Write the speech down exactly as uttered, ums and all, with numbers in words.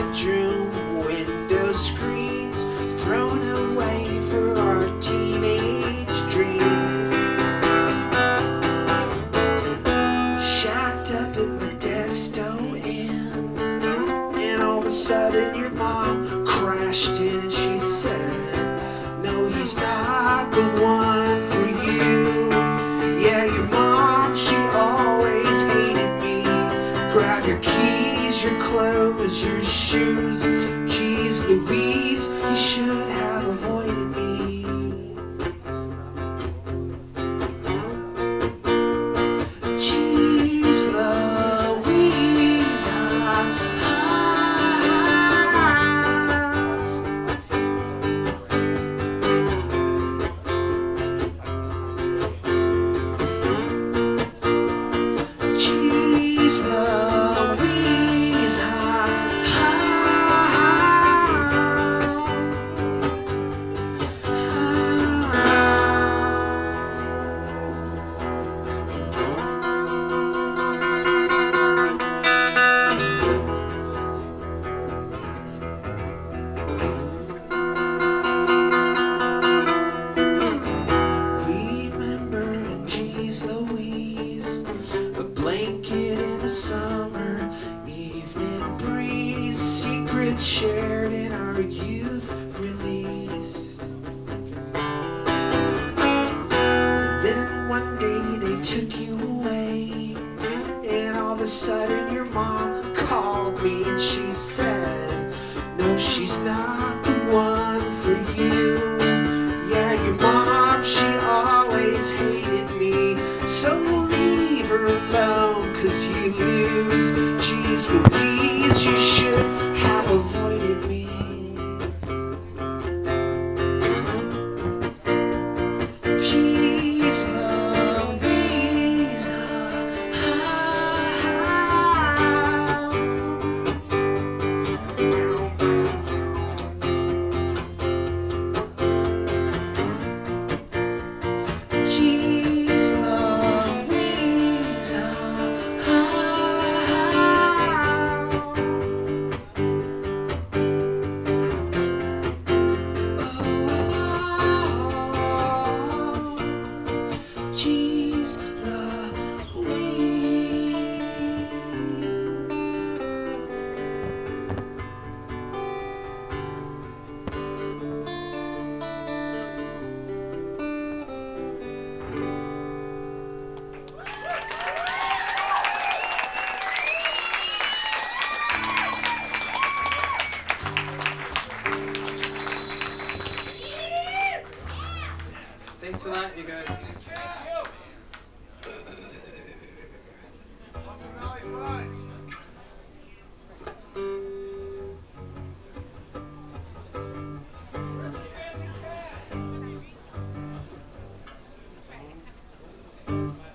bedroom window screens thrown away for our teenage dreams. Shacked up in Modesto Inn, and all of a sudden your mom crashed in and she said, no, he's not the one for you. Yeah, your mom, she always hated me. Grab your keys, your clothes, your shoes. Geez Louise, you should have avoided me. Geez Louise, ah, Geez Louise, remember in Geez Louise, a blanket in a summer evening breeze, secrets shared in our youth released. Then one day they took you away, and all of a sudden your mom called me and she said, no, she's not the one for you. Yeah, your mom, she always hated me, so leave her alone, cause you lose. Geez Louise, you should have avoided me. Geez Louise, Geez Louise, Geez Thanks a lot, you guys. Thank you.